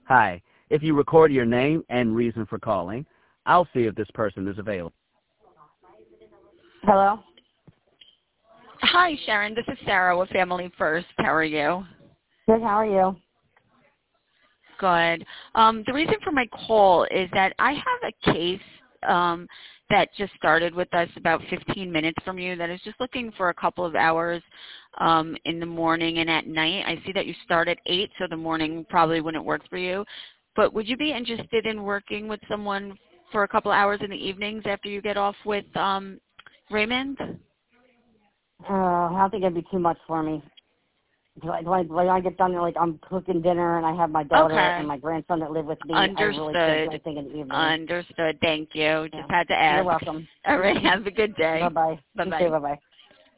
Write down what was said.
Hi. If you record your name and reason for calling, I'll see if this person is available. Hello? Hi, Sharon. This is Sarah with Family First. How are you? Good, how are you? Good. The reason for my call is that I have a case that just started with us about 15 minutes from you that is just looking for a couple of hours in the morning and at night. I see that you start at 8, so the morning probably wouldn't work for you. But would you be interested in working with someone for a couple of hours in the evenings after you get off with Raymond? I don't think it'd be too much for me. When I get done, I'm cooking dinner and I have my daughter and my grandson that live with me. Understood. I really can't do anything in the evening. Understood. Thank you. Just had to ask. You're welcome. All right. Have a good day. Bye-bye. Bye-bye. You too, bye-bye.